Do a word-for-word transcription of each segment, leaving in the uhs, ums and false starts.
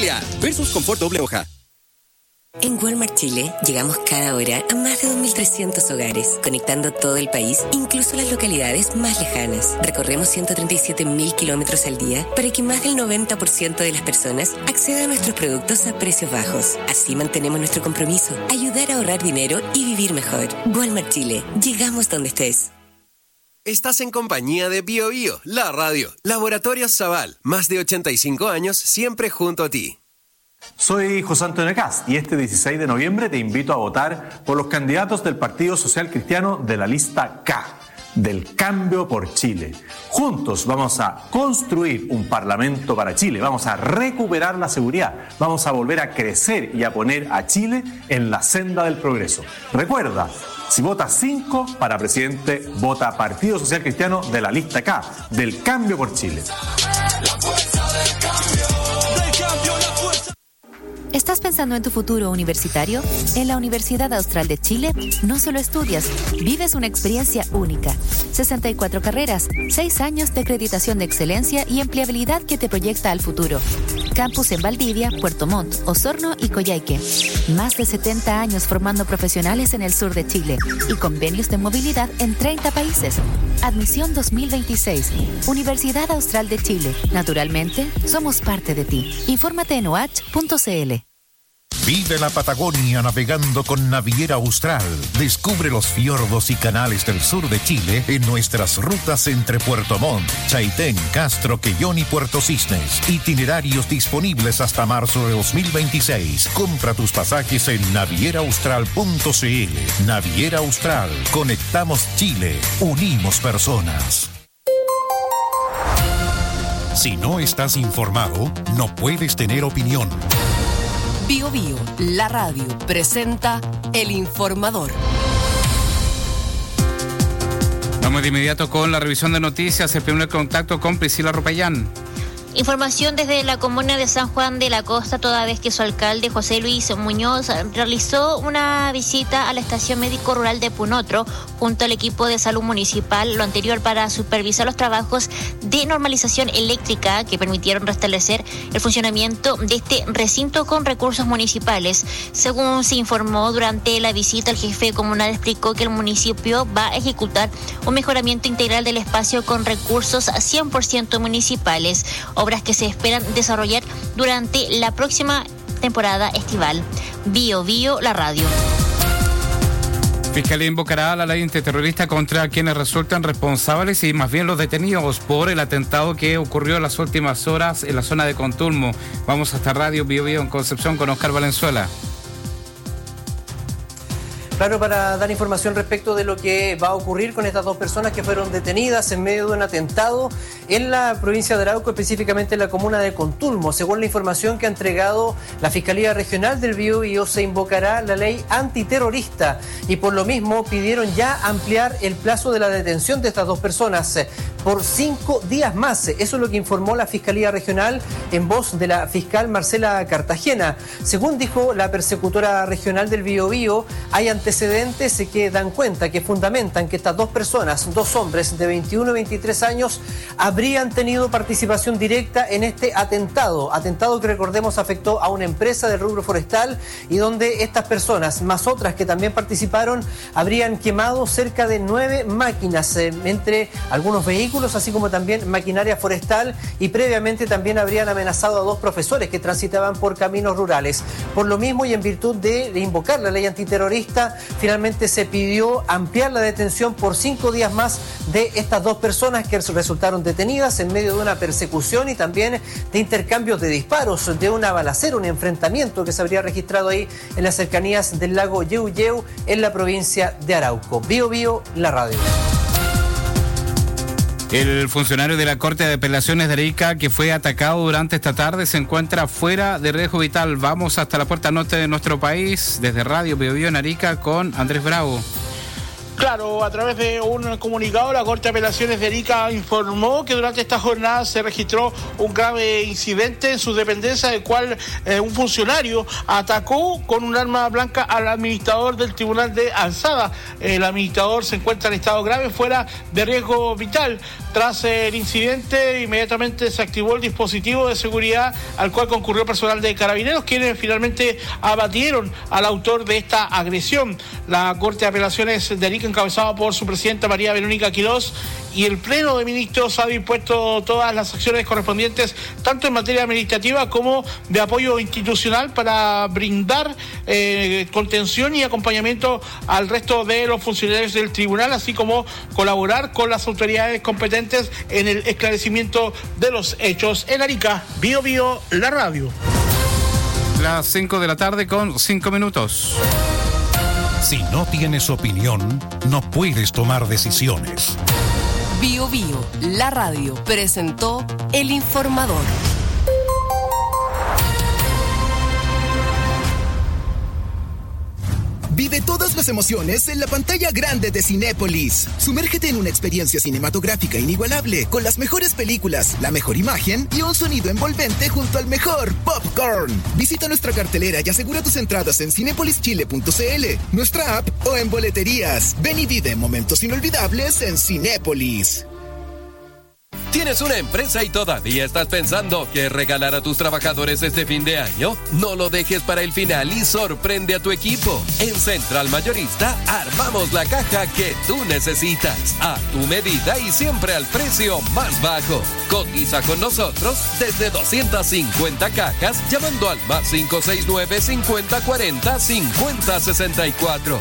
familia versus confort doble hoja. En Walmart Chile llegamos cada hora a más de dos mil trescientos hogares, conectando todo el país, incluso las localidades más lejanas. Recorremos ciento treinta y siete mil kilómetros al día para que más del noventa por ciento de las personas acceda a nuestros productos a precios bajos. Así mantenemos nuestro compromiso, ayudar a ahorrar dinero y vivir mejor. Walmart Chile, llegamos donde estés. Estás en compañía de Bio Bio, la radio. Laboratorios Zaval, más de ochenta y cinco años, siempre junto a ti. Soy José Antonio Cast y este dieciséis de noviembre te invito a votar por los candidatos del Partido Social Cristiano de la lista K, del Cambio por Chile. Juntos vamos a construir un parlamento para Chile, vamos a recuperar la seguridad, vamos a volver a crecer y a poner a Chile en la senda del progreso. Recuerda, si votas cinco para presidente, vota Partido Social Cristiano de la lista K, del Cambio por Chile. ¿Estás pensando en tu futuro universitario? En la Universidad Austral de Chile no solo estudias, vives una experiencia única. sesenta y cuatro carreras, seis años de acreditación de excelencia y empleabilidad que te proyecta al futuro. Campus en Valdivia, Puerto Montt, Osorno y Coyhaique. Más de setenta años formando profesionales en el sur de Chile y convenios de movilidad en treinta países. Admisión dos mil veintiséis. Universidad Austral de Chile. Naturalmente, somos parte de ti. Infórmate en o h punto c l. Vive la Patagonia navegando con Naviera Austral. Descubre los fiordos y canales del sur de Chile en nuestras rutas entre Puerto Montt, Chaitén, Castro, Quellón y Puerto Cisnes. Itinerarios disponibles hasta marzo de dos mil veintiséis. Compra tus pasajes en naviera austral punto c l. Naviera Austral. Conectamos Chile. Unimos personas. Si no estás informado, no puedes tener opinión. Bio Bio, la radio, presenta El Informador. Vamos de inmediato con la revisión de noticias. El primer contacto con Priscila Ropayán. Información desde la comuna de San Juan de la Costa, toda vez que su alcalde José Luis Muñoz realizó una visita a la estación médico rural de Punotro junto al equipo de salud municipal, lo anterior para supervisar los trabajos de normalización eléctrica que permitieron restablecer el funcionamiento de este recinto con recursos municipales. Según se informó durante la visita, el jefe comunal explicó que el municipio va a ejecutar un mejoramiento integral del espacio con recursos cien por ciento municipales, obras que se esperan desarrollar durante la próxima temporada estival. Bio Bio, la radio. Fiscalía invocará la ley antiterrorista contra quienes resultan responsables y más bien los detenidos por el atentado que ocurrió en las últimas horas en la zona de Contulmo. Vamos hasta Radio Bio Bio en Concepción con Oscar Valenzuela. Claro, para dar información respecto de lo que va a ocurrir con estas dos personas que fueron detenidas en medio de un atentado en la provincia de Arauco, específicamente en la comuna de Contulmo. Según la información que ha entregado la Fiscalía Regional del Biobío, se invocará la ley antiterrorista y por lo mismo pidieron ya ampliar el plazo de la detención de estas dos personas por cinco días más. Eso es lo que informó la Fiscalía Regional en voz de la fiscal Marcela Cartagena. Según dijo la persecutora regional del Biobío, hay antecedentes que dan cuenta, que fundamentan que estas dos personas, dos hombres de veintiuno y veintitrés años, habrían tenido participación directa en este atentado. Atentado que, recordemos, afectó a una empresa del rubro forestal y donde estas personas, más otras que también participaron, habrían quemado cerca de nueve máquinas, eh, entre algunos vehículos, así como también maquinaria forestal, y previamente también habrían amenazado a dos profesores que transitaban por caminos rurales. Por lo mismo y en virtud de invocar la ley antiterrorista, finalmente se pidió ampliar la detención por cinco días más de estas dos personas que resultaron detenidas en medio de una persecución y también de intercambios de disparos, de una balacera, un enfrentamiento que se habría registrado ahí en las cercanías del lago Yeuyeu en la provincia de Arauco. Bio Bio, la radio. El funcionario de la Corte de Apelaciones de Arica, que fue atacado durante esta tarde, se encuentra fuera de riesgo vital. Vamos hasta la puerta norte de nuestro país, desde Radio Bio Bio en Arica, con Andrés Bravo. Claro, a través de un comunicado, la Corte de Apelaciones de Arica informó que durante esta jornada se registró un grave incidente en su dependencia, del cual eh, un funcionario atacó con un arma blanca al administrador del Tribunal de Alzada. El administrador se encuentra en estado grave, fuera de riesgo vital. Tras el incidente, inmediatamente se activó el dispositivo de seguridad al cual concurrió personal de Carabineros, quienes finalmente abatieron al autor de esta agresión. La Corte de Apelaciones de Arica, encabezada por su presidenta María Verónica Quirós, y el Pleno de Ministros ha dispuesto todas las acciones correspondientes, tanto en materia administrativa como de apoyo institucional, para brindar eh, contención y acompañamiento al resto de los funcionarios del tribunal, así como colaborar con las autoridades competentes en el esclarecimiento de los hechos. En Arica, Bio Bio, la radio. Las cinco de la tarde con cinco minutos. Si no tienes opinión, no puedes tomar decisiones. Bio Bio, la radio, presentó El Informador. Vive todas las emociones en la pantalla grande de Cinépolis. Sumérgete en una experiencia cinematográfica inigualable, con las mejores películas, la mejor imagen y un sonido envolvente junto al mejor popcorn. Visita nuestra cartelera y asegura tus entradas en cinepolis chile punto c l, nuestra app o en boleterías. Ven y vive momentos inolvidables en Cinépolis. ¿Tienes una empresa y todavía estás pensando qué regalar a tus trabajadores este fin de año? No lo dejes para el final y sorprende a tu equipo. En Central Mayorista armamos la caja que tú necesitas, a tu medida y siempre al precio más bajo. Cotiza con nosotros desde doscientas cincuenta cajas llamando al más cinco seis nueve, cincuenta cuarenta, cincuenta sesenta y cuatro.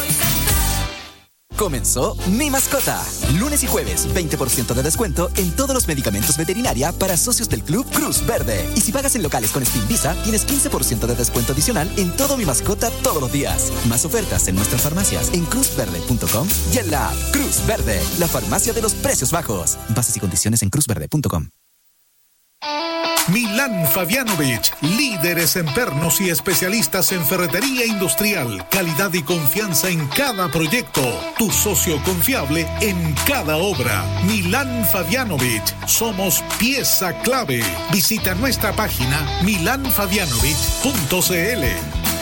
Comenzó Mi Mascota. Lunes y jueves, veinte por ciento de descuento en todos los medicamentos veterinaria para socios del Club Cruz Verde. Y si pagas en locales con Spin Visa, tienes quince por ciento de descuento adicional en todo Mi Mascota todos los días. Más ofertas en nuestras farmacias en cruz verde punto com y en la app Cruz Verde, la farmacia de los precios bajos. Bases y condiciones en cruz verde punto com. Milán Fabianovich, líderes en pernos y especialistas en ferretería industrial, calidad y confianza en cada proyecto, tu socio confiable en cada obra. Milán Fabianovich, somos pieza clave. Visita nuestra página milán fabianovich punto c l.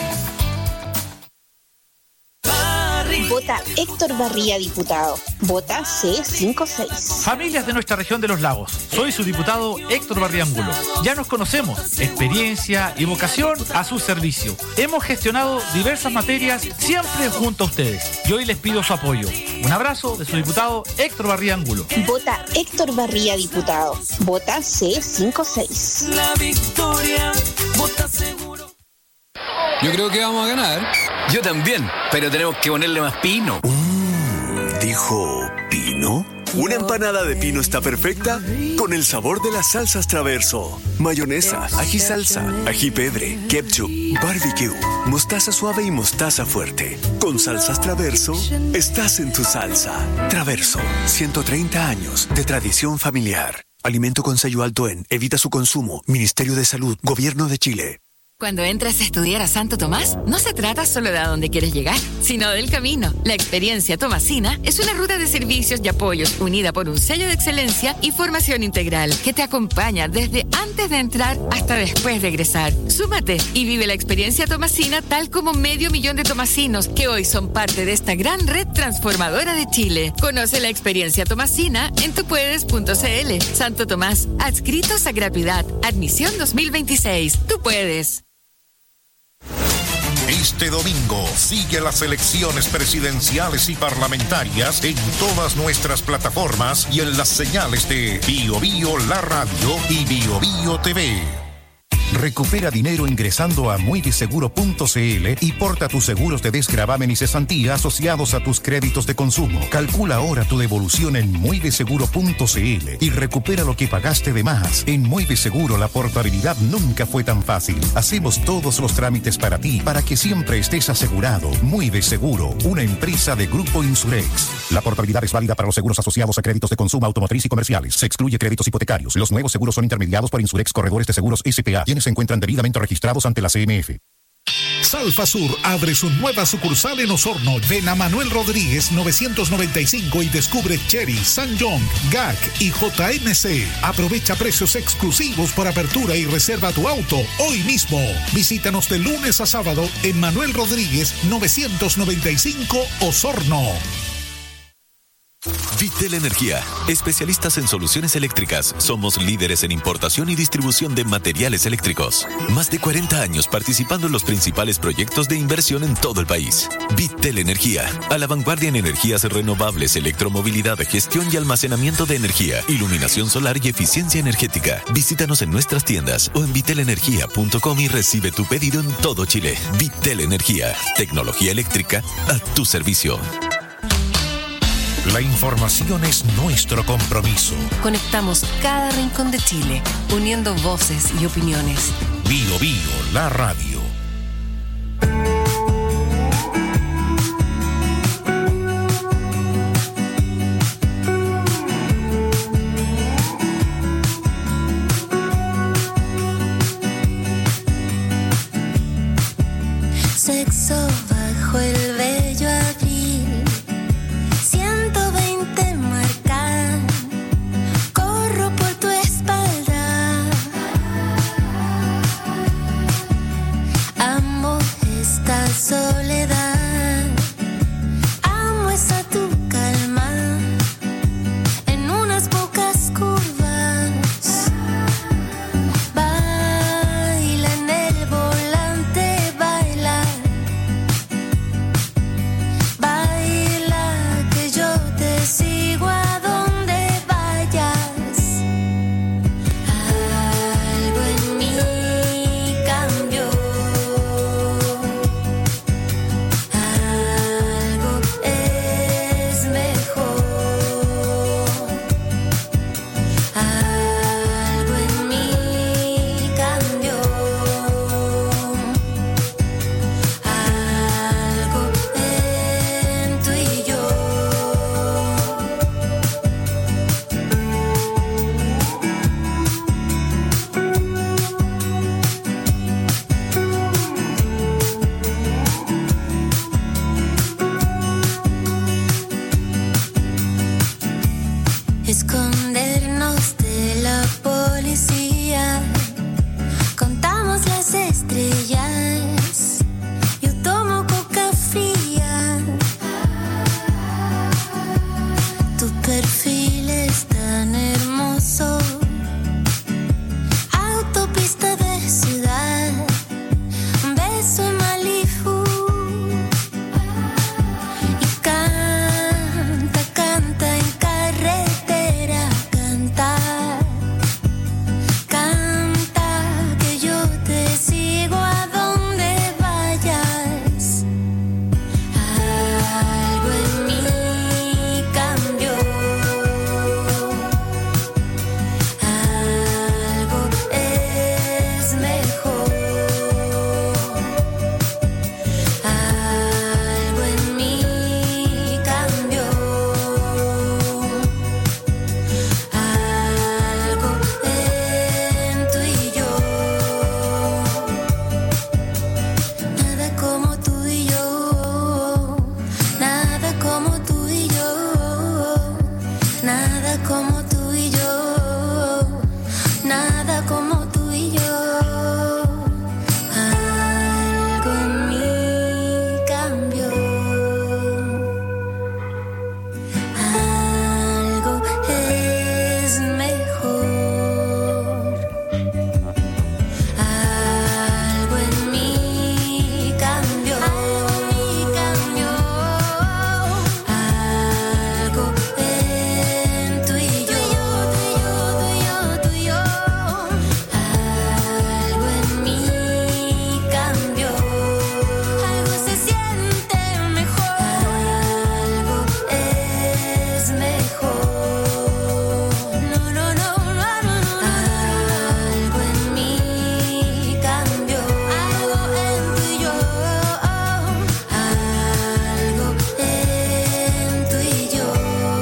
Vota Héctor Barría, diputado. Vota C cincuenta y seis. Familias de nuestra región de los lagos. Soy su diputado Héctor Barría Angulo. Ya nos conocemos. Experiencia y vocación a su servicio. Hemos gestionado diversas materias siempre junto a ustedes. Y hoy les pido su apoyo. Un abrazo de su diputado Héctor Barría Angulo. Vota Héctor Barría, diputado. Vota C cincuenta y seis. La victoria, vota seguro. Yo creo que vamos a ganar. Yo también, pero tenemos que ponerle más pino. Mm, ¿dijo pino? Una empanada de pino está perfecta con el sabor de las salsas Traverso. Mayonesa, ají salsa, ají pedre, ketchup, barbecue, mostaza suave y mostaza fuerte. Con salsas Traverso, estás en tu salsa. Traverso, ciento treinta años de tradición familiar. Alimento con sello alto en Evita su consumo. Ministerio de Salud, Gobierno de Chile. Cuando entras a estudiar a Santo Tomás, no se trata solo de a dónde quieres llegar, sino del camino. La experiencia tomasina es una ruta de servicios y apoyos unida por un sello de excelencia y formación integral que te acompaña desde antes de entrar hasta después de egresar. Súmate y vive la experiencia tomasina tal como medio millón de tomasinos que hoy son parte de esta gran red transformadora de Chile. Conoce la experiencia tomasina en tupuedes punto c l. Santo Tomás, adscritos a gratuidad. Admisión dos mil veintiséis. Tú puedes. Este domingo sigue las elecciones presidenciales y parlamentarias en todas nuestras plataformas y en las señales de Bio Bio La Radio y Bio Bio T V. Recupera dinero ingresando a muiveseguro punto c l y porta tus seguros de desgravamen y cesantía asociados a tus créditos de consumo. Calcula ahora tu devolución en muiveseguro punto c l y recupera lo que pagaste de más. En Muiveseguro la portabilidad nunca fue tan fácil. Hacemos todos los trámites para ti, para que siempre estés asegurado. Muiveseguro, una empresa de Grupo Insurex. La portabilidad es válida para los seguros asociados a créditos de consumo automotriz y comerciales. Se excluye créditos hipotecarios. Los nuevos seguros son intermediados por Insurex Corredores de Seguros S P A, quienes se encuentran debidamente registrados ante la C M F. Salfasur abre su nueva sucursal en Osorno. Ven a Manuel Rodríguez novecientos noventa y cinco y descubre Chery, Sanjong, G A C y J M C. Aprovecha precios exclusivos por apertura y reserva tu auto hoy mismo. Visítanos de lunes a sábado en Manuel Rodríguez novecientos noventa y cinco Osorno. Vitel Energía, especialistas en soluciones eléctricas. Somos líderes en importación y distribución de materiales eléctricos. Más de cuarenta años participando en los principales proyectos de inversión en todo el país. Vitel Energía, a la vanguardia en energías renovables, electromovilidad, gestión y almacenamiento de energía, iluminación solar y eficiencia energética. Visítanos en nuestras tiendas o en vitel energía punto com y recibe tu pedido en todo Chile. Vitel Energía, tecnología eléctrica a tu servicio. La información es nuestro compromiso. Conectamos cada rincón de Chile, uniendo voces y opiniones. Bio Bio, la radio. Sexo bajo el vello abril, ciento veinte marcan, corro por tu espalda. Amo esta soledad, amo esa tu calma, en unas pocas curvas. Baila en el volante, baila. Baila que yo te sigo a donde vayas. Algo en mí cambió. Algo es mejor. Algo en mí cambió. Algo en tú y yo. Escondernos de la policía, contamos las estrellas. Yo tomo coca fría. Tu perfil es tan hermoso. Autopista de ciudad, un beso en Malibu. Y canta, canta en carretera, canta, canta que yo te sigo a donde vayas. Algo en mí cambió. Algo es mejor. Algo en mí cambió. Algo en tú y yo. Nada como tú y yo. Nada como tú y yo. Nada como tú y yo. Nada como tú y yo. Algo en mí cambió. Algo es mejor. Algo en mí cambió. Algo en tú y yo. Tú y yo, algo en mí cambió. Algo se siente mejor. Algo es mejor. No, no, no, no, no, no. Algo en mí cambió. Algo en tú y yo. Algo en tú y yo.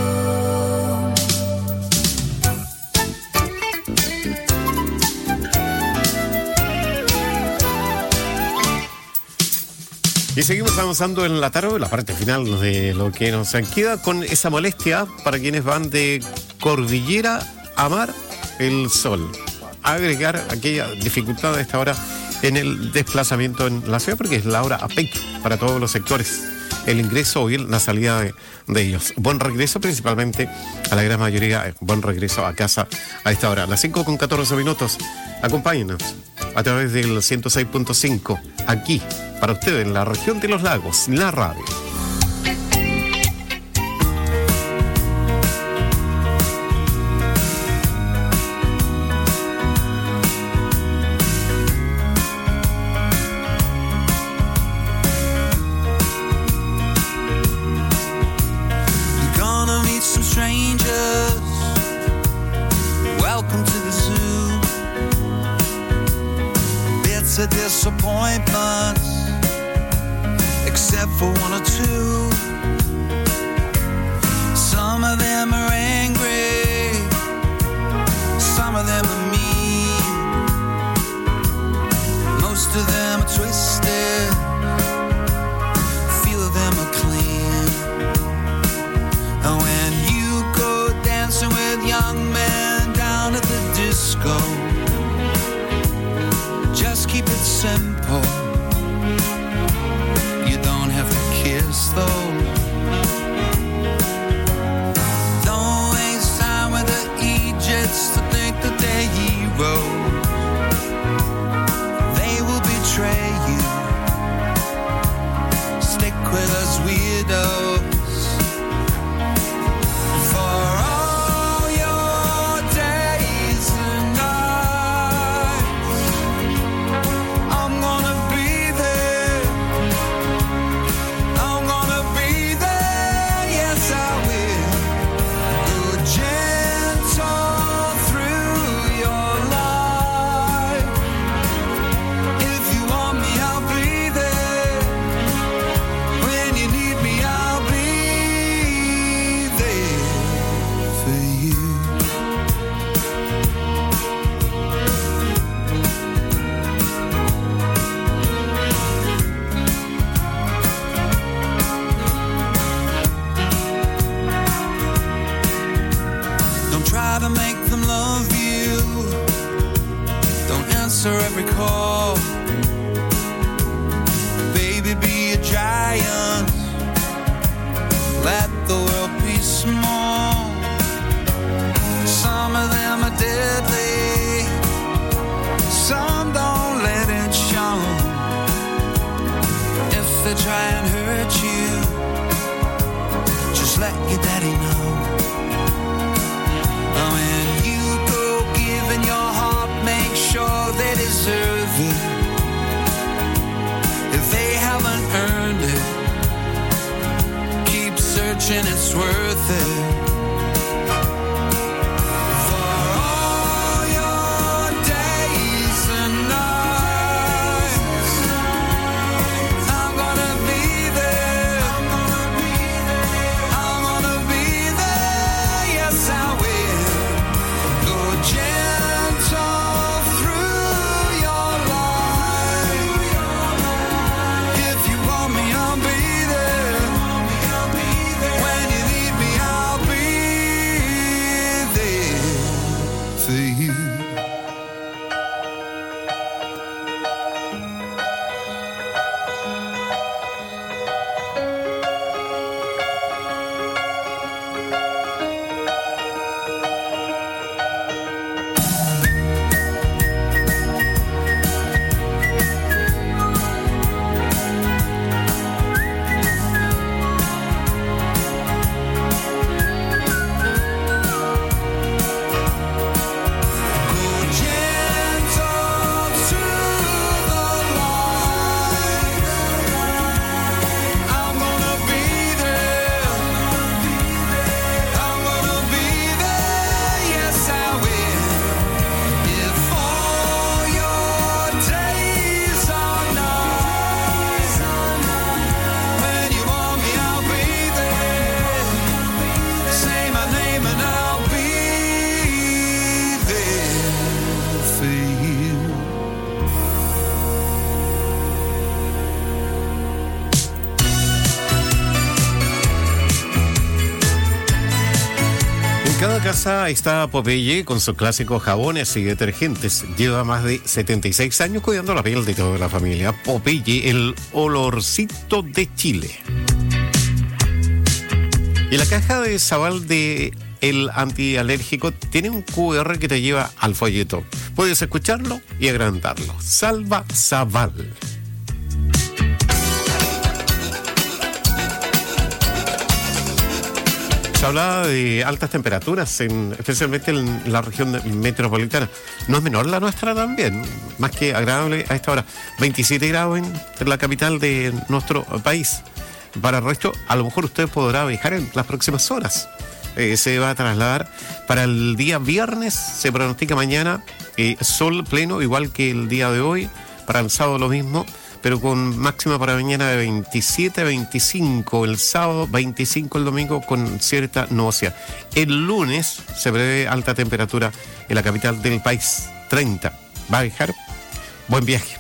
Y seguimos avanzando en la tarde, la parte final de lo que nos queda, con esa molestia para quienes van de Cordillera a Mar el Sol. Agregar aquella dificultad a esta hora en el desplazamiento en la ciudad, porque es la hora a pecho para todos los sectores el ingreso o bien la salida de, de ellos. Buen regreso, principalmente a la gran mayoría, buen regreso a casa a esta hora. Las cinco con catorce minutos, acompáñenos a través del ciento seis punto cinco, aquí, para ustedes, en la región de los lagos, la radio. Disappointments, except for one or two. Some of them are angry, some of them are mean, most of them are twisted, a few of them are clean. And when you go dancing with young men down at the disco, just keep it simple. You don't have to kiss though. Don't waste time with the Egypts to think that they're heroes. They will betray you. Stick with us weirdos. Every call, baby, be a giant. Let the world be small. Some of them are deadly, some don't let it show. If they try and hurt you, just let your daddy know. When you go giving your heart, make sure they deserve it. If they haven't earned it, keep searching, it's worth it. cada casa está Popeye con sus clásicos jabones y detergentes. Lleva más de setenta y seis años cuidando la piel de toda la familia. Popeye, el olorcito de Chile. Y la caja de Sabal de el antialérgico tiene un cu erre que te lleva al folleto. Puedes escucharlo y agrandarlo. Salva Sabal. Se hablaba de altas temperaturas, en, especialmente en la región metropolitana. No es menor la nuestra también, más que agradable a esta hora. veintisiete grados en, en la capital de nuestro país. Para el resto, a lo mejor usted podrá viajar en las próximas horas. Eh, se va a trasladar para el día viernes, se pronostica mañana eh, sol pleno, igual que el día de hoy. Para el sábado lo mismo, pero con máxima para mañana de veintisiete a veinticinco, el sábado veinticinco, el domingo con cierta nubosidad. El lunes se prevé alta temperatura en la capital del país, treinta. ¿Va a viajar? Buen viaje.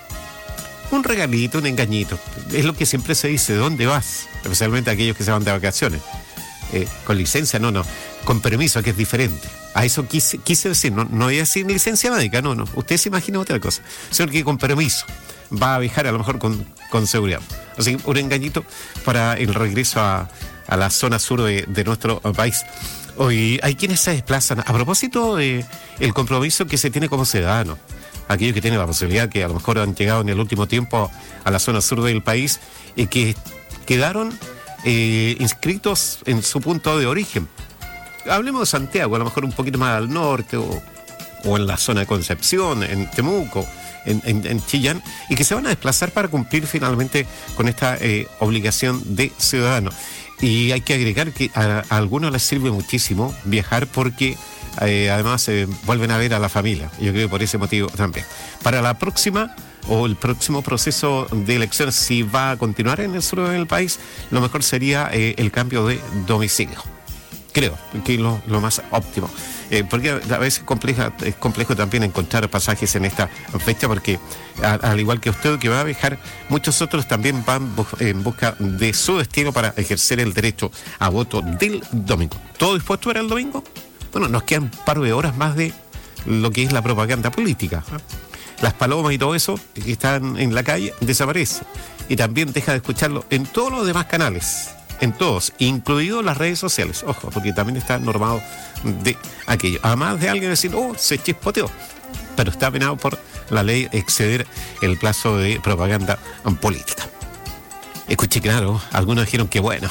Un regalito, un engañito. Es lo que siempre se dice, ¿dónde vas? Especialmente aquellos que se van de vacaciones. Eh, con licencia, no, no. Con permiso, que es diferente. A eso quise, quise decir, no, no voy a decir licencia médica, no, no. Usted se imagina otra cosa. Sino que con permiso va a viajar a lo mejor con, con seguridad. Así que un engañito para el regreso a, a la zona sur de, de nuestro país. Hoy hay quienes se desplazan. A propósito de el compromiso que se tiene como ciudadano, aquellos que tienen la posibilidad, que a lo mejor han llegado en el último tiempo a la zona sur del país y que quedaron eh, inscritos en su punto de origen. Hablemos de Santiago, a lo mejor un poquito más al norte o, o en la zona de Concepción, en Temuco, en, en, en Chillán, y que se van a desplazar para cumplir finalmente con esta eh, obligación de ciudadano. Y hay que agregar que a, a algunos les sirve muchísimo viajar porque eh, además eh, vuelven a ver a la familia. Yo creo que por ese motivo también. Para la próxima o el próximo proceso de elecciones, si va a continuar en el sur del país, lo mejor sería eh, el cambio de domicilio. Creo que es lo, lo más óptimo. Eh, porque a veces compleja, es complejo también encontrar pasajes en esta fecha, porque a, al igual que usted que va a viajar, muchos otros también van bu- en busca de su destino para ejercer el derecho a voto del domingo. ¿Todo dispuesto para el domingo? Bueno, nos quedan un par de horas más de lo que es la propaganda política. Las palomas y todo eso que están en la calle desaparece. Y también deja de escucharlo en todos los demás canales. En todos, incluido las redes sociales. Ojo, porque también está normado de aquello. Además de alguien decir, oh, se chispoteó. Pero está penado por la ley exceder el plazo de propaganda política. Escuché, claro, algunos dijeron que bueno.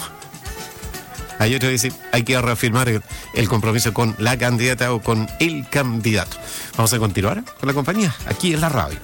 Hay otros que dicen, hay que reafirmar el, el compromiso con la candidata o con el candidato. Vamos a continuar con la compañía aquí en la radio.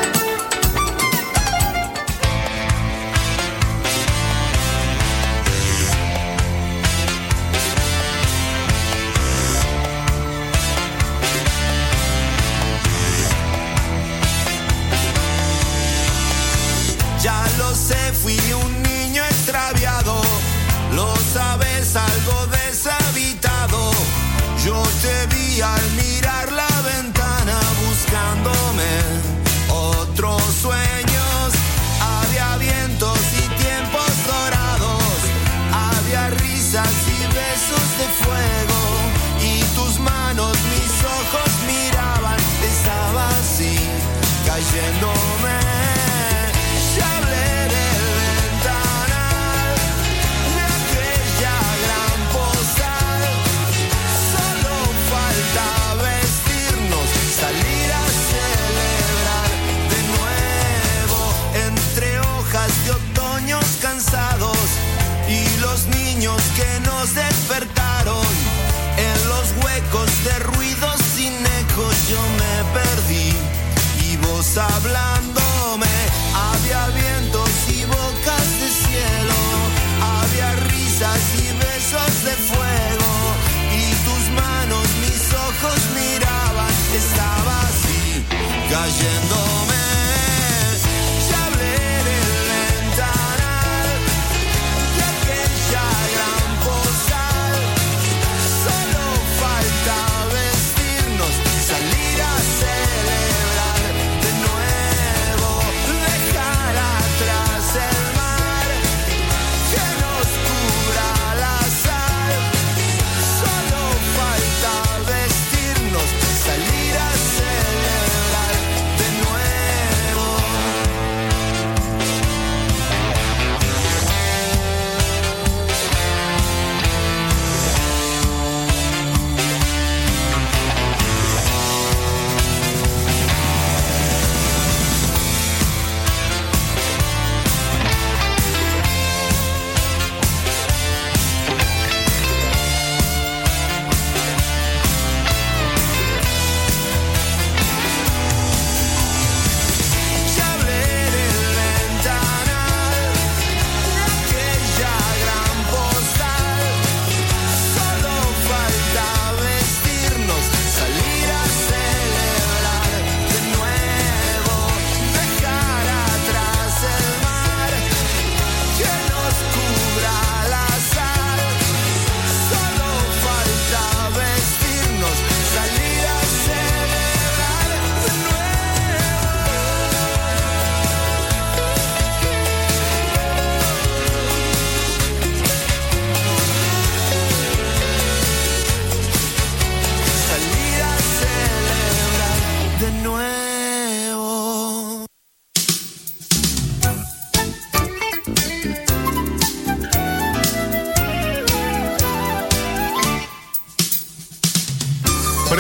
Ya lo sé, fui un niño extraviado, lo sabes, algo deshabitado. Yo te vi al mirar la ventana buscándome otros sueños. Había vientos y tiempos dorados, había risas y besos de fuego. Y tus manos, mis ojos miraban, estaba así, cayéndome. Ya hablé del ventanal.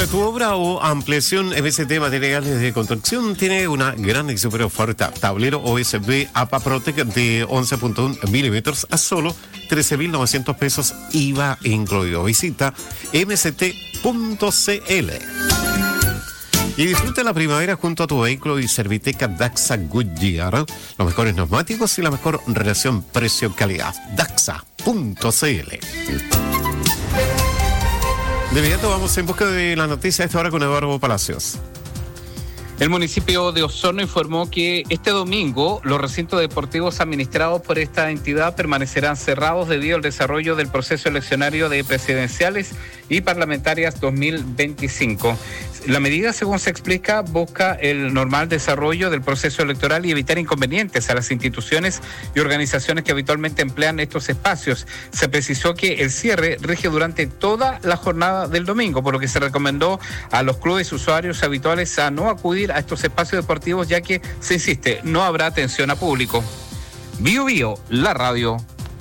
tu obra o ampliación, M S T Materiales de Construcción tiene una gran y super oferta. Tablero O S B A P A Protec de once punto uno milímetros a solo trece mil novecientos pesos, I V A incluido. Visita m s t punto c l. Y disfruta la primavera junto a tu vehículo y Serviteca Daxa Goodyear. Los mejores neumáticos y la mejor relación precio-calidad. Daxa punto c l. De inmediato vamos en busca de la noticia a esta hora con Eduardo Palacios. El municipio de Osorno informó que este domingo los recintos deportivos administrados por esta entidad permanecerán cerrados debido al desarrollo del proceso eleccionario de presidenciales y parlamentarias dos mil veinticinco. La medida, según se explica, busca el normal desarrollo del proceso electoral y evitar inconvenientes a las instituciones y organizaciones que habitualmente emplean estos espacios. Se precisó que el cierre rige durante toda la jornada del domingo, por lo que se recomendó a los clubes usuarios habituales a no acudir a estos espacios deportivos, ya que, se insiste, no habrá atención a público. Bio Bio, la radio.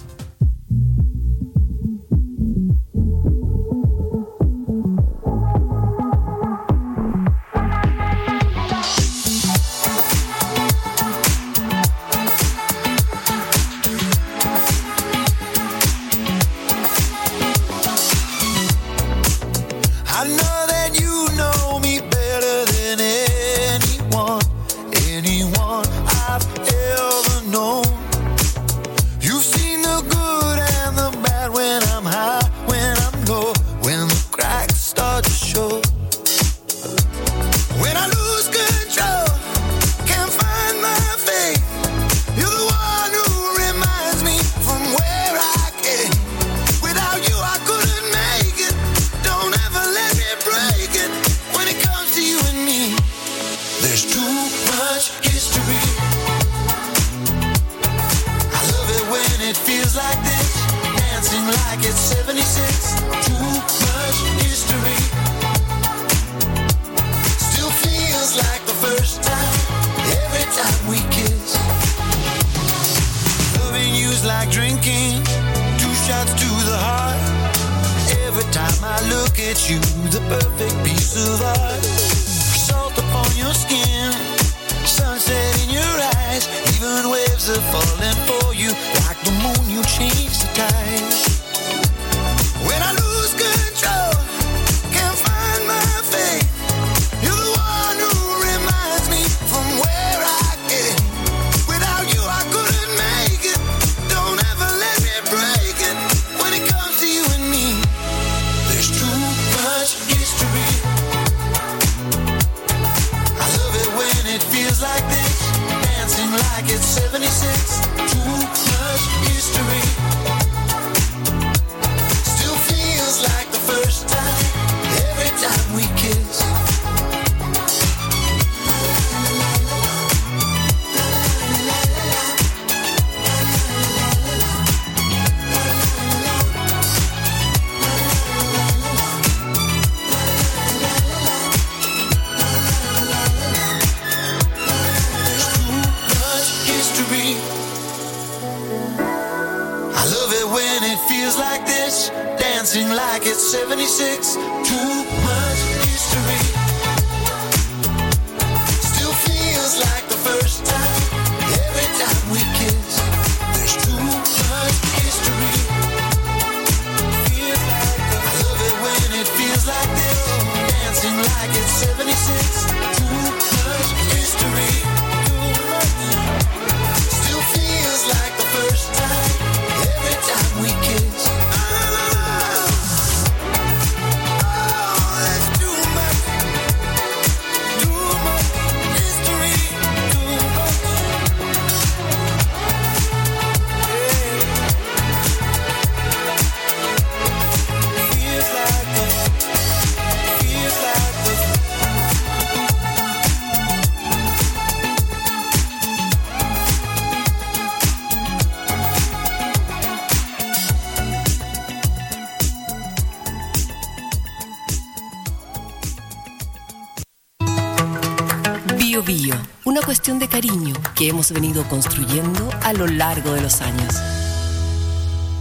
Una cuestión de cariño que hemos venido construyendo a lo largo de los años.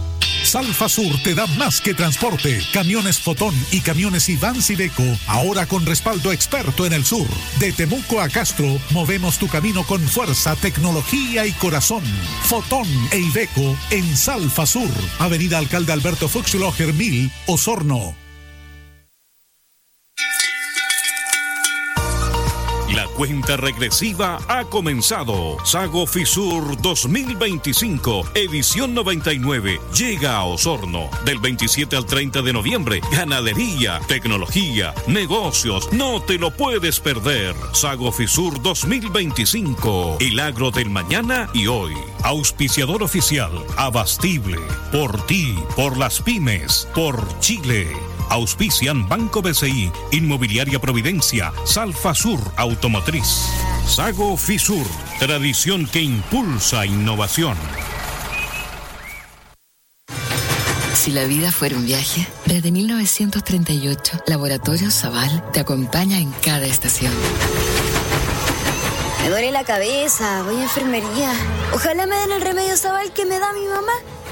Salfa Sur te da más que transporte. Camiones Fotón y camiones Ivans Iveco, ahora con respaldo experto en el sur. De Temuco a Castro, movemos tu camino con fuerza, tecnología y corazón. Fotón e Iveco en Salfa Sur, Avenida Alcalde Alberto Fuchsloger mil, Osorno. La cuenta regresiva ha comenzado. Sago Fisur dos mil veinticinco, edición noventa y nueve, llega a Osorno. Del veintisiete al treinta de noviembre, ganadería, tecnología, negocios, no te lo puedes perder. Sago Fisur dos mil veinticinco, el agro del mañana y hoy. Auspiciador oficial, Abastible, por ti, por las pymes, por Chile. Auspician Banco B C I, Inmobiliaria Providencia, Salfa Sur Automotriz. Sago Fisur, tradición que impulsa innovación. Si la vida fuera un viaje, desde mil novecientos treinta y ocho, Laboratorio Zaval te acompaña en cada estación. Me duele la cabeza, voy a enfermería. Ojalá me den el remedio Zaval que me da mi mamá.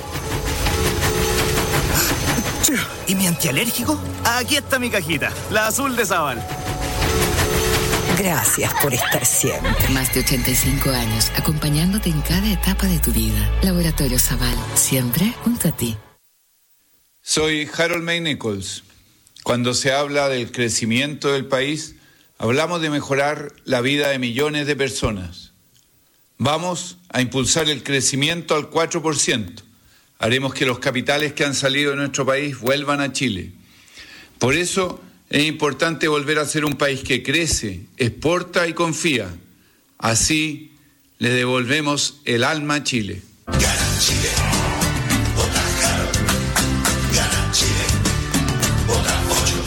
¿Y mi antialérgico? Aquí está mi cajita, la azul de Zaval. Gracias por estar siempre. Más de ochenta y cinco años, acompañándote en cada etapa de tu vida. Laboratorio Zaval, siempre junto a ti. Soy Harold May Nichols. Cuando se habla del crecimiento del país, hablamos de mejorar la vida de millones de personas. Vamos a impulsar el crecimiento al cuatro por ciento. Haremos que los capitales que han salido de nuestro país vuelvan a Chile. Por eso es importante volver a ser un país que crece, exporta y confía. Así le devolvemos el alma a Chile. Gana Chile. Vota Harold. Gana Chile. Vota ocho.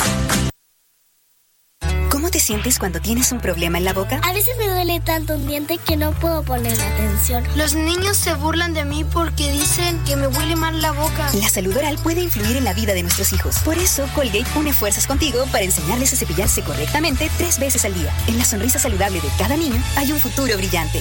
¿Cómo te sientes cuando tienes un problema en la boca? A veces me duele tanto un diente que no puedo poner atención. Los niños se burlan de mí porque dicen que me huele mal la boca. La salud oral puede influir en la vida de nuestros hijos. Por eso, Colgate une fuerzas contigo para enseñarles a cepillarse correctamente tres veces al día. En la sonrisa saludable de cada niño hay un futuro brillante.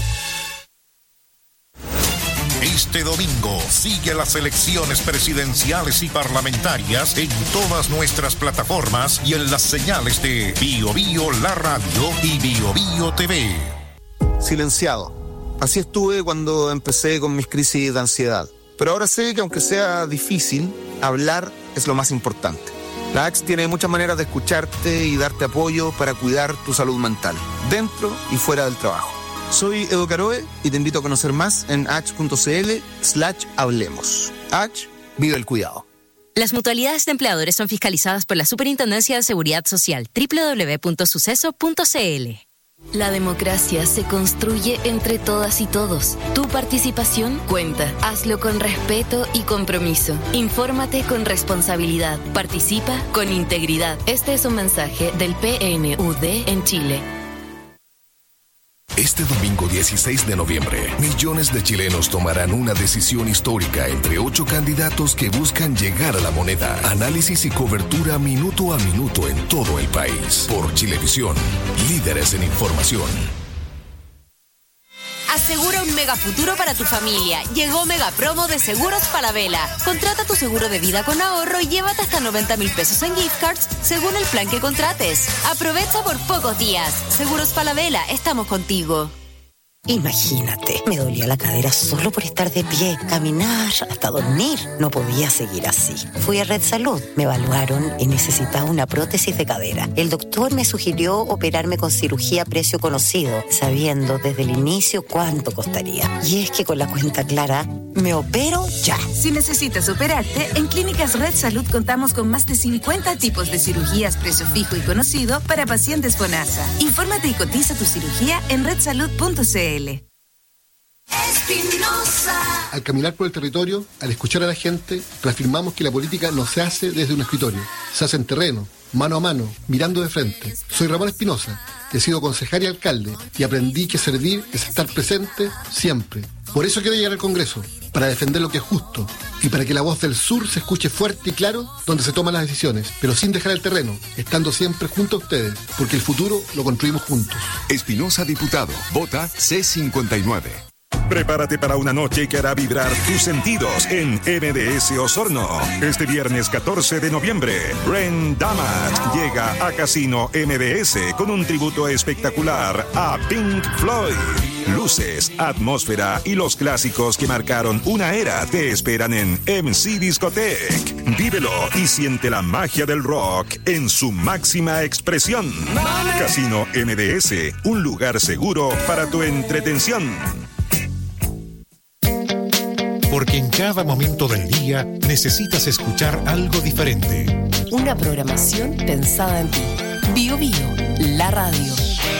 Este domingo sigue las elecciones presidenciales y parlamentarias en todas nuestras plataformas y en las señales de Bio Bio La Radio y Bio Bio T V. Silenciado. Así estuve cuando empecé con mis crisis de ansiedad. Pero ahora sé que aunque sea difícil, hablar es lo más importante. La A X tiene muchas maneras de escucharte y darte apoyo para cuidar tu salud mental, dentro y fuera del trabajo. Soy Edo Caroe y te invito a conocer más en ax.cl slash hablemos. A X, vive el cuidado. Las mutualidades de empleadores son fiscalizadas por la Superintendencia de Seguridad Social, doble u doble u doble u punto suceso punto c l. La democracia se construye entre todas y todos. Tu participación cuenta. Hazlo con respeto y compromiso. Infórmate con responsabilidad. Participa con integridad. Este es un mensaje del P N U D en Chile. Este domingo dieciséis de noviembre, millones de chilenos tomarán una decisión histórica entre ocho candidatos que buscan llegar a la moneda. Análisis y cobertura minuto a minuto en todo el país. Por Chilevisión, líderes en información. Asegura un mega futuro para tu familia. Llegó Mega Promo de Seguros Falabella. Contrata tu seguro de vida con ahorro y llévate hasta noventa mil pesos en gift cards según el plan que contrates. Aprovecha por pocos días. Seguros Falabella, estamos contigo. Imagínate, me dolía la cadera solo por estar de pie, caminar, hasta dormir. No podía seguir así. Fui a Red Salud, me evaluaron y necesitaba una prótesis de cadera. El doctor me sugirió operarme con cirugía a precio conocido, sabiendo desde el inicio cuánto costaría. Y es que con la cuenta clara, me opero ya. Si necesitas operarte, en Clínicas Red Salud contamos con más de cincuenta tipos de cirugías precio fijo y conocido para pacientes FONASA. Infórmate y cotiza tu cirugía en red salud punto c l. Espinosa. Al caminar por el territorio, al escuchar a la gente, reafirmamos que la política no se hace desde un escritorio, se hace en terreno, mano a mano, mirando de frente. Soy Ramón Espinosa, he sido concejal y alcalde y aprendí que servir es estar presente siempre. Por eso quiero llegar al Congreso, para defender lo que es justo y para que la voz del sur se escuche fuerte y claro donde se toman las decisiones, pero sin dejar el terreno, estando siempre junto a ustedes, porque el futuro lo construimos juntos. Espinosa diputado, vota C cincuenta y nueve. Prepárate para una noche que hará vibrar tus sentidos en M D S Osorno. Este viernes catorce de noviembre, Brain Damage llega a Casino M D S con un tributo espectacular a Pink Floyd. Luces, atmósfera y los clásicos que marcaron una era te esperan en M C Discotech. Vívelo y siente la magia del rock en su máxima expresión. Casino M D S, un lugar seguro para tu entretención. Porque en cada momento del día necesitas escuchar algo diferente. Una programación pensada en ti. Bio Bio, la radio.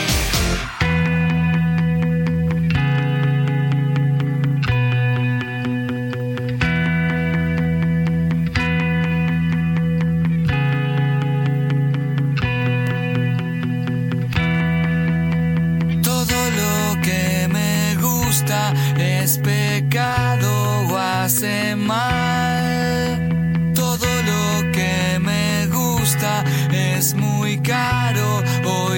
Es pecado o hace mal. Todo lo que me gusta es muy caro o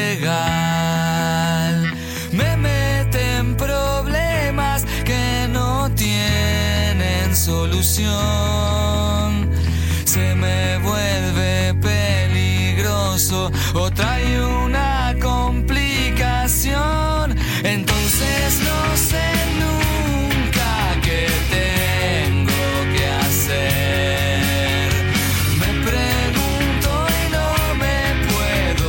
ilegal. Me mete en problemas que no tienen solución. Se me vuelve peligroso o trae una complicación. Entonces no sé nunca qué tengo que hacer. Me pregunto y no me puedo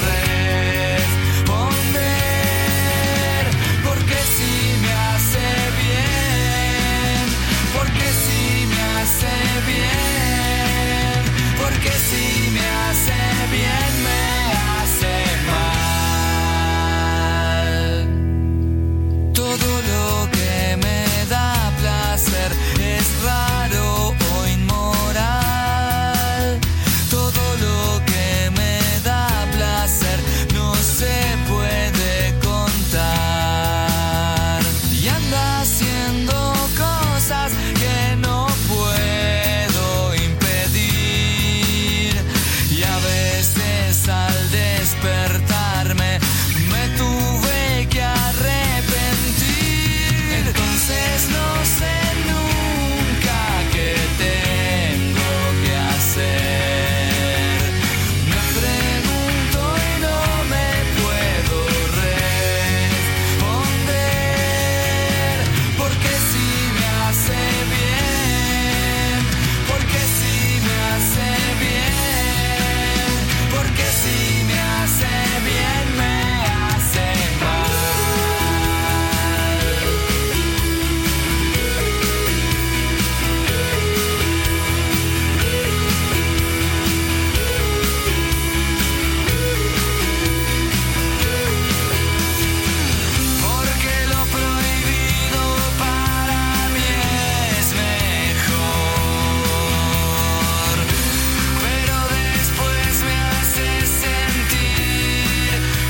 responder. Porque si me hace bien, porque si me hace bien, porque si me hace bien, me hace mal. Todo lo que me da placer es raro o inmoral. Todo lo que me da placer no se puede contar. Y anda haciendo cosas que no puedo impedir. Y a veces al despertarme me tuve que arrepentir. Entonces no sé nunca qué tengo que hacer. Me pregunto y no me puedo responder. Porque si me hace bien, porque si me hace bien, porque si me hace bien, me hace mal. Porque lo prohibido para mí es mejor, pero después me hace sentir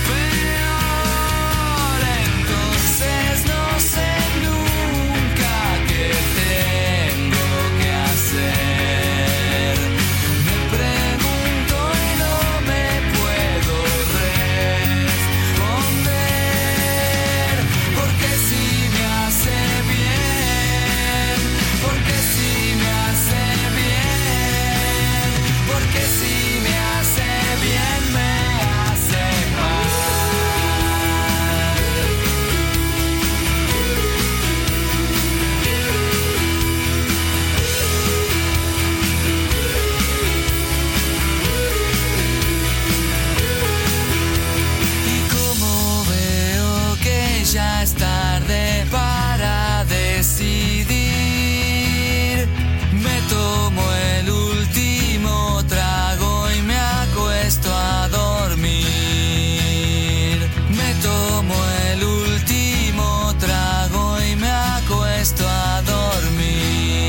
peor. Entonces no sé nunca qué tengo que hacer. Me pregunto y no me puedo responder. Porque si me hace bien, porque si me hace bien, porque si me hace bien, me hace mal. Y como veo que ya es tarde para decidir, me tomo el último trago y me acuesto a dormir. Me tomo el último trago y me acuesto a dormir.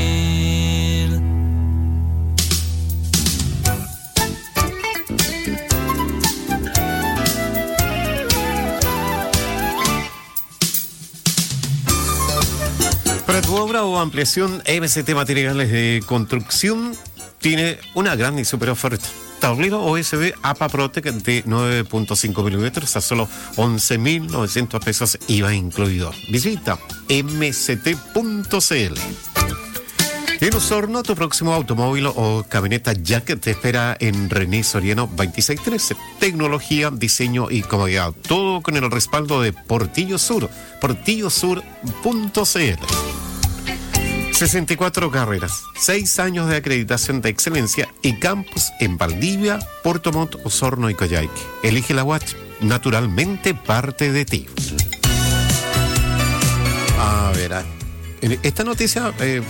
Para tu obra o ampliación, M C T Materiales de Construcción tiene una gran y super oferta. tablero U S B A P A Protec de nueve punto cinco milímetros a solo once mil novecientos pesos, I V A incluido. Visita m c t punto c l. En Osorno, tu próximo automóvil o camioneta Jack te espera en René Soriano veintiséis trece. Tecnología, diseño y comodidad. Todo con el respaldo de Portillo Sur. portillo sur punto c l. sesenta y cuatro carreras, seis años de acreditación de excelencia y campus en Valdivia, Puerto Montt, Osorno y Coyhaique. Elige la Watch, naturalmente parte de ti. A ver, esta noticia, eh,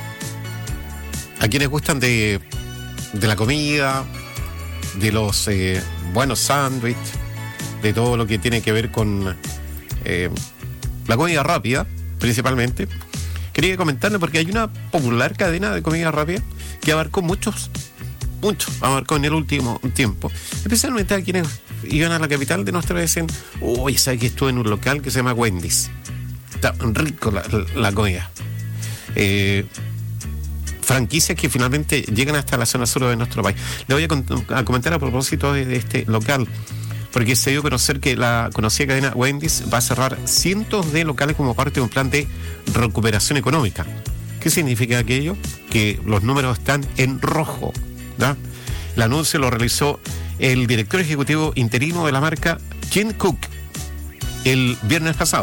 a quienes gustan de, de la comida, de los eh, buenos sándwiches, de todo lo que tiene que ver con eh, la comida rápida, principalmente, quería comentarle porque hay una popular cadena de comida rápida que abarcó muchos, muchos, abarcó en el último tiempo, especialmente a quienes iban a la capital de nuestra vez en, uy, ¿sabes que estuve en un local que se llama Wendy's? Está rico la, la comida. Eh, franquicias que finalmente llegan hasta la zona sur de nuestro país. Le voy a, con, a comentar a propósito de, de este local, porque se dio a conocer que la conocida cadena Wendy's va a cerrar cientos de locales como parte de un plan de recuperación económica. ¿Qué significa aquello? Que los números están en rojo, ¿verdad? El anuncio lo realizó el director ejecutivo interino de la marca, Kim Cook, el viernes pasado.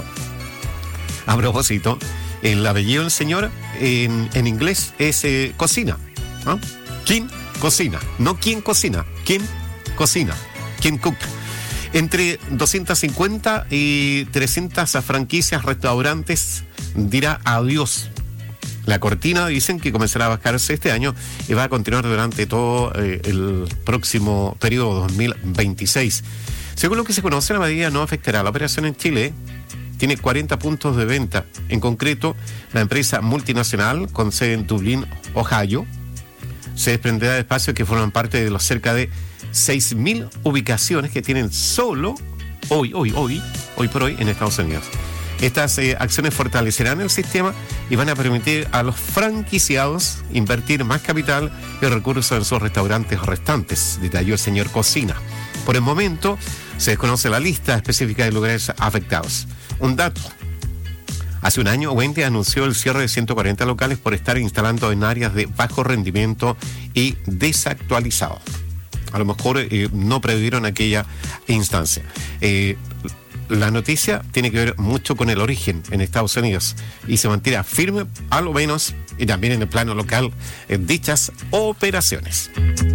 A propósito, el apellido del señor en, en inglés es eh, cocina, ¿no? Kim cocina, no quien cocina, Kim cocina, Kim Cook. Entre doscientas cincuenta y trescientas franquicias, restaurantes, dirá adiós. La cortina dicen que comenzará a bajarse este año y va a continuar durante todo eh, el próximo periodo dos mil veintiséis. Según lo que se conoce, la medida no afectará a la operación en Chile. Tiene cuarenta puntos de venta. En concreto, la empresa multinacional con sede en Dublín, Ohio, se desprenderá de espacios que forman parte de los cerca de seis mil ubicaciones que tienen solo hoy, hoy, hoy, hoy por hoy en Estados Unidos. Estas eh, acciones fortalecerán el sistema y van a permitir a los franquiciados invertir más capital y recursos en sus restaurantes restantes, detalló el señor Cocina. Por el momento, se desconoce la lista específica de lugares afectados. Un dato. Hace un año, Wendy anunció el cierre de ciento cuarenta locales por estar instalando en áreas de bajo rendimiento y desactualizados. A lo mejor eh, no previeron aquella instancia. Eh, la noticia tiene que ver mucho con el origen en Estados Unidos y se mantiene firme, a lo menos, y también en el plano local, en dichas operaciones.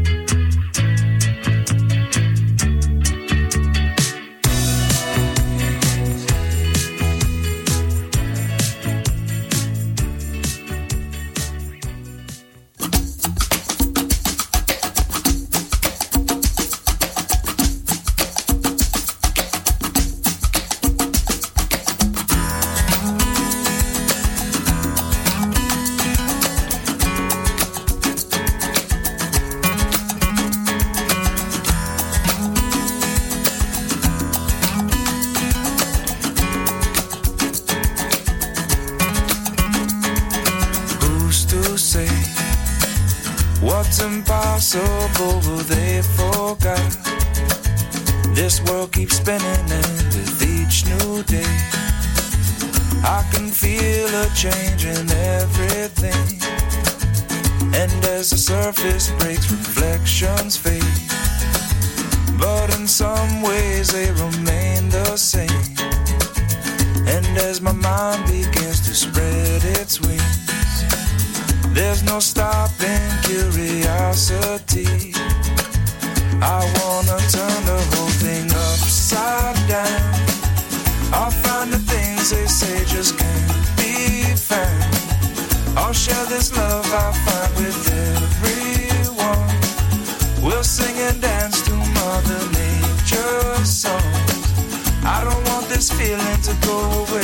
Impossible, but they forgot. This world keeps spinning, and with each new day, I can feel a change in everything. And as the surface breaks, reflections fade, but in some ways they remain the same. And as my mind begins to spread its wings, there's no stopping curiosity. I wanna turn the whole thing upside down. I'll find the things they say just can't be found. I'll share this love I find with everyone. We'll sing and dance to Mother Nature's songs. I don't want this feeling to go away.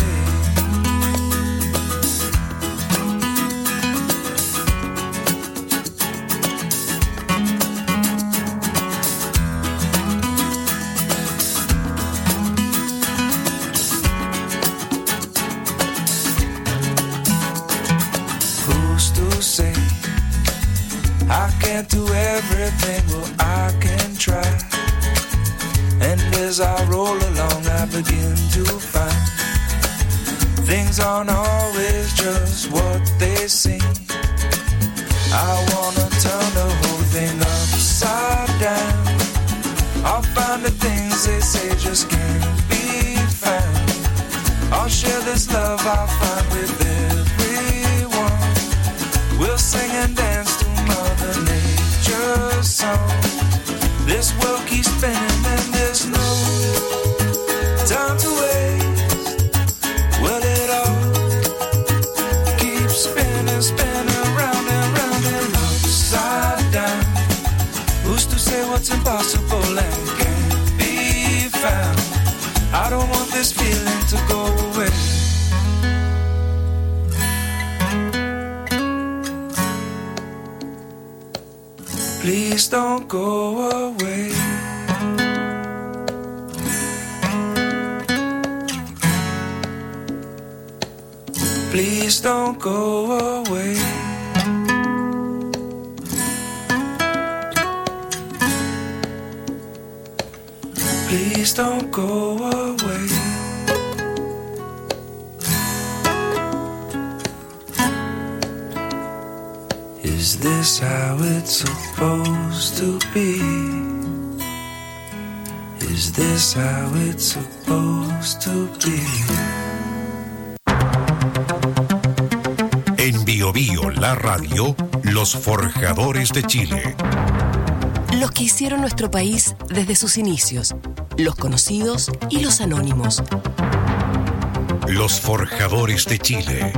I can't can't do everything, well I can try. And as I roll along I begin to find things aren't always just what they seem. I wanna turn the whole thing upside down. I'll find the things they say just can't be found. I'll share this love I find with everyone. We'll sing and dance to Mother Nature's song. This world keeps spinning and there's no time to waste. Well, it all keeps spinning, spinning round and round and upside down. Who's to say what's impossible and can't be found? I don't want this feeling to go away. Please don't go away. Please don't go away. Please don't go away. Is this how it's supposed to be? Is this how it's supposed to be? En Bio Bio, la radio, los forjadores de Chile. Los que hicieron nuestro país desde sus inicios, los conocidos y los anónimos. Los forjadores de Chile.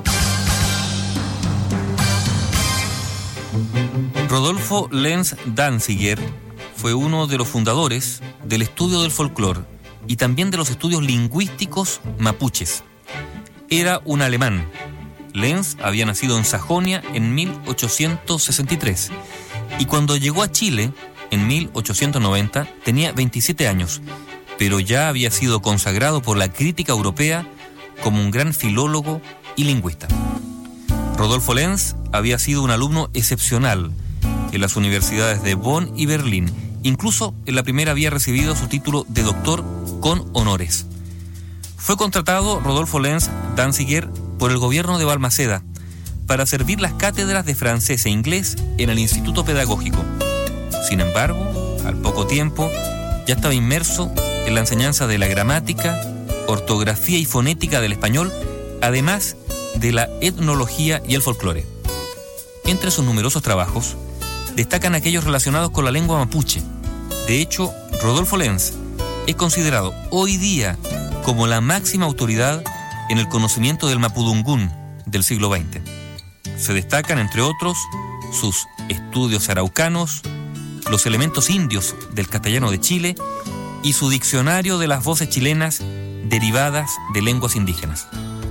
Rodolfo Lenz Danziger fue uno de los fundadores del estudio del folclore y también de los estudios lingüísticos mapuches. Era un alemán. Lenz había nacido en Sajonia en mil ochocientos sesenta y tres y cuando llegó a Chile en mil ochocientos noventa tenía veintisiete años, pero ya había sido consagrado por la crítica europea como un gran filólogo y lingüista. Rodolfo Lenz había sido un alumno excepcional en las universidades de Bonn y Berlín. Incluso en la primera había recibido su título de doctor con honores. Fue contratado Rodolfo Lenz Danziger por el gobierno de Balmaceda para servir las cátedras de francés e inglés en el Instituto Pedagógico. Sin embargo, al poco tiempo, ya estaba inmerso en la enseñanza de la gramática, ortografía y fonética del español, además de la etnología y el folclore. Entre sus numerosos trabajos, destacan aquellos relacionados con la lengua mapuche. De hecho, Rodolfo Lenz es considerado hoy día como la máxima autoridad en el conocimiento del mapudungún del siglo veinte. Se destacan, entre otros, sus estudios araucanos, los elementos indios del castellano de Chile y su diccionario de las voces chilenas derivadas de lenguas indígenas.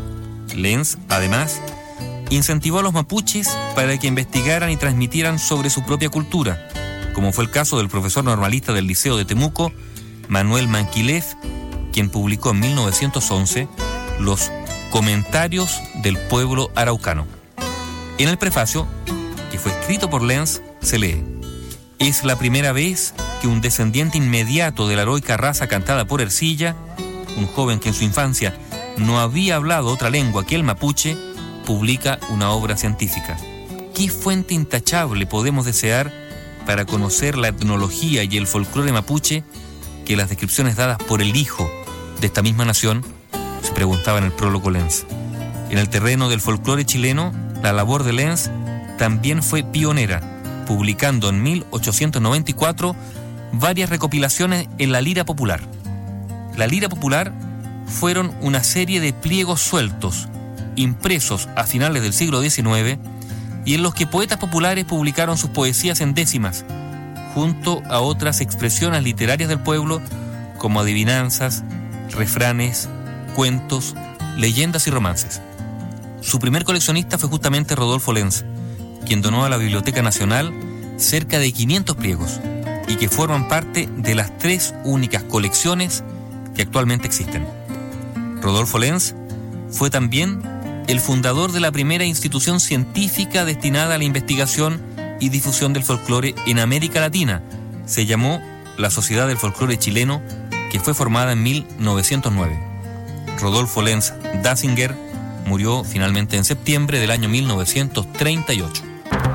Lenz, además, incentivó a los mapuches para que investigaran y transmitieran sobre su propia cultura, como fue el caso del profesor normalista del Liceo de Temuco, Manuel Manquilef, quien publicó en mil novecientos once los Comentarios del Pueblo Araucano. En el prefacio, que fue escrito por Lenz, se lee: es la primera vez que un descendiente inmediato de la heroica raza cantada por Ercilla, un joven que en su infancia no había hablado otra lengua que el mapuche, publica una obra científica. ¿Qué fuente intachable podemos desear para conocer la etnología y el folclore mapuche que las descripciones dadas por el hijo de esta misma nación? Se preguntaba en el prólogo Lenz. En el terreno del folclore chileno, la labor de Lenz también fue pionera, publicando en mil ochocientos noventa y cuatro varias recopilaciones en la lira popular. La lira popular fueron una serie de pliegos sueltos, impresos a finales del siglo diecinueve, y en los que poetas populares publicaron sus poesías en décimas, junto a otras expresiones literarias del pueblo, como adivinanzas, refranes, cuentos, leyendas y romances. Su primer coleccionista fue justamente Rodolfo Lenz, quien donó a la Biblioteca Nacional cerca de quinientos pliegos, y que forman parte de las tres únicas colecciones que actualmente existen. Rodolfo Lenz fue también el fundador de la primera institución científica destinada a la investigación y difusión del folclore en América Latina. Se llamó la Sociedad del Folclore Chileno, que fue formada en mil novecientos nueve. Rodolfo Lenz Danziger murió finalmente en septiembre del año mil novecientos treinta y ocho.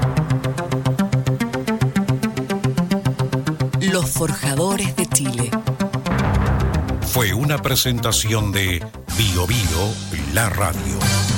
Los Forjadores de Chile. Fue una presentación de Bio Bio, la radio.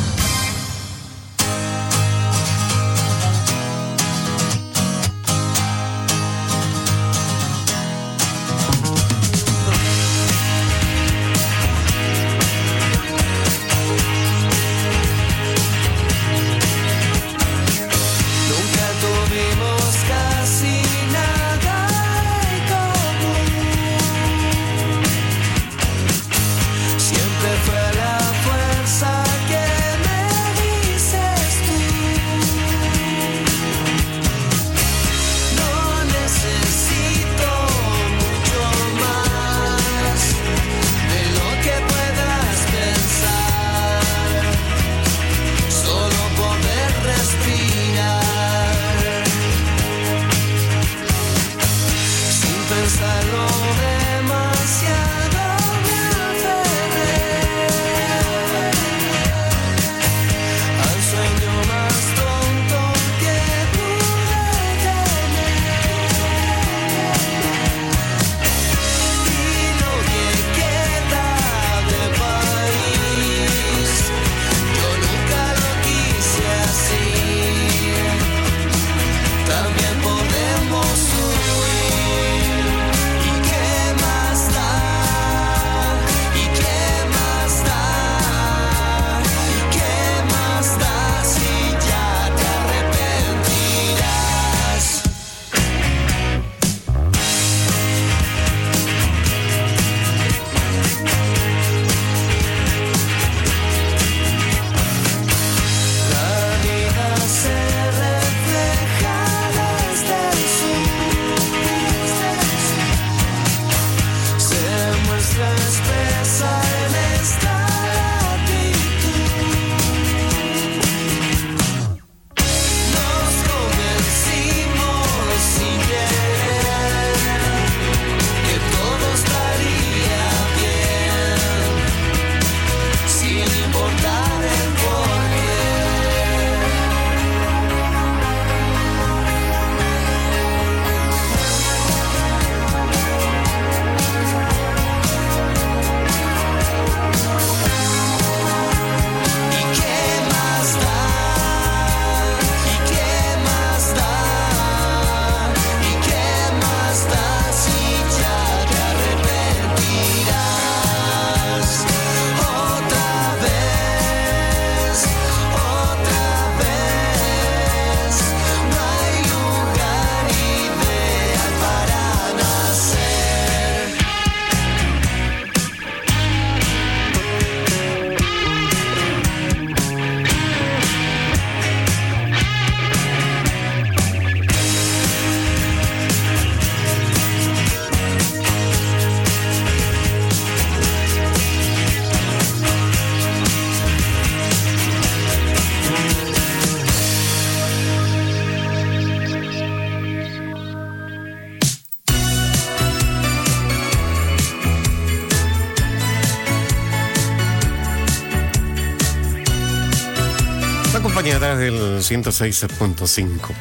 Acompañadas del ciento seis punto cinco.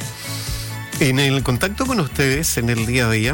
En el contacto con ustedes en el día a día,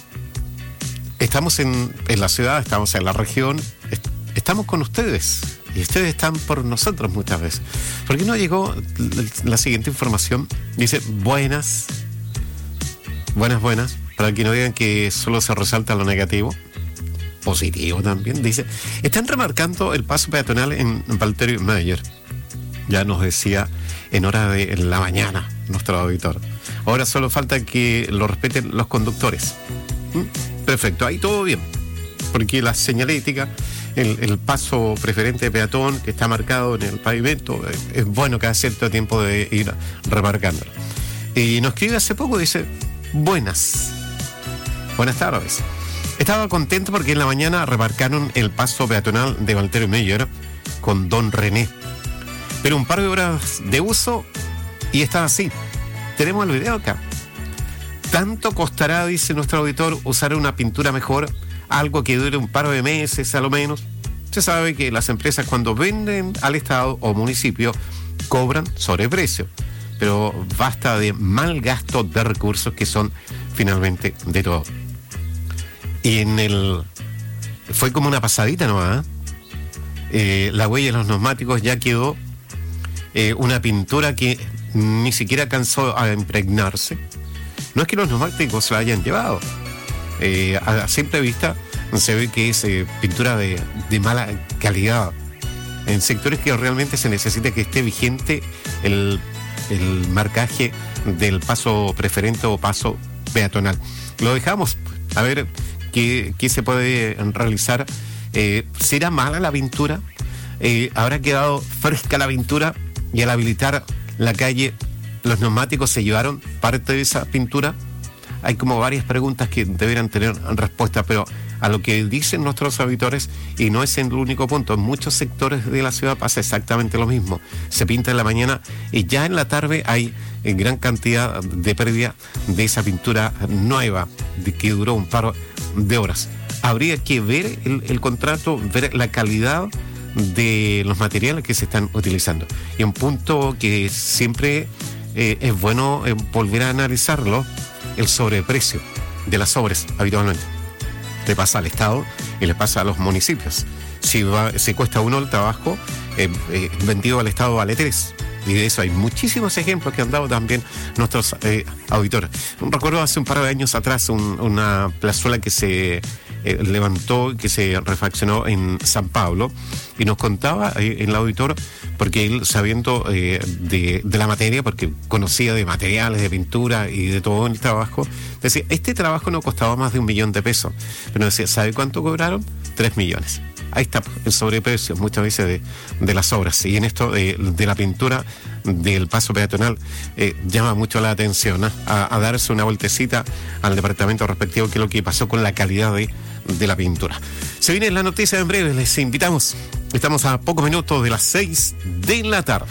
estamos en, en la ciudad, estamos en la región, est- estamos con ustedes y ustedes están por nosotros muchas veces. ¿Por qué no llegó la siguiente información? Dice, buenas, buenas, buenas, para que no digan que solo se resalta lo negativo. Positivo también, dice, están remarcando el paso peatonal en Walter Mayer. Ya nos decía en hora de la mañana nuestro auditor. Ahora solo falta que lo respeten los conductores. ¿Mm? Perfecto, ahí todo bien. Porque la señalética, el, el paso preferente de peatón que está marcado en el pavimento, es, es bueno cada cierto tiempo de ir remarcándolo. Y nos escribe hace poco, dice, buenas. Buenas tardes. Estaba contento porque en la mañana remarcaron el paso peatonal de Walter Mayer con Don René. Pero un par de horas de uso y está así. tenemos el video acá. ¿Tanto costará, dice nuestro auditor, usar una pintura mejor? Algo que dure un par de meses a lo menos. Se sabe que las empresas cuando venden al Estado o municipio cobran sobreprecio, pero basta de mal gasto de recursos que son finalmente de todo. Y en el... fue como una pasadita nomás, ¿eh? Eh, la huella de los neumáticos ya quedó, eh, una pintura que ni siquiera alcanzó a impregnarse. No es que los neumáticos se la hayan llevado, eh, a simple vista se ve que es eh, pintura de, de mala calidad en sectores que realmente se necesita que esté vigente el, el marcaje del paso preferente o paso peatonal. Lo dejamos a ver qué, qué se puede realizar. Eh, ¿será mala la pintura? Eh, ¿habrá quedado fresca la pintura? Y al habilitar la calle, ¿los neumáticos se llevaron parte de esa pintura? Hay como varias preguntas que deberán tener respuesta, pero a lo que dicen nuestros auditores, y no es el único punto, en muchos sectores de la ciudad pasa exactamente lo mismo. Se pinta en la mañana y ya en la tarde hay gran cantidad de pérdida de esa pintura nueva, de que duró un par de horas. Habría que ver el, el contrato, ver la calidad de los materiales que se están utilizando. Y un punto que siempre eh, es bueno eh, volver a analizarlo, el sobreprecio de las obras habitualmente. Le pasa al Estado y le pasa a los municipios. Si, va, si cuesta uno el trabajo, eh, eh, vendido al Estado vale tres. Y de eso hay muchísimos ejemplos que han dado también nuestros eh, auditores. Recuerdo hace un par de años atrás un, una plazuela que se eh, levantó, que se refaccionó en San Pablo, y nos contaba eh, el auditor, porque él sabiendo eh, de, de la materia, porque conocía de materiales, de pintura y de todo el trabajo, decía, este trabajo no costaba más de un millón de pesos. Pero decía, ¿sabe cuánto cobraron? Tres millones. Ahí está el sobreprecio muchas veces de, de las obras. Y en esto de, de la pintura del paso peatonal eh, llama mucho la atención, ¿eh? a, a darse una vueltecita al departamento respectivo, que es lo que pasó con la calidad de, de la pintura. Se viene la noticia en breve, les invitamos. Estamos a pocos minutos de las seis de la tarde.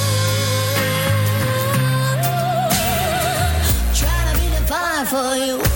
For you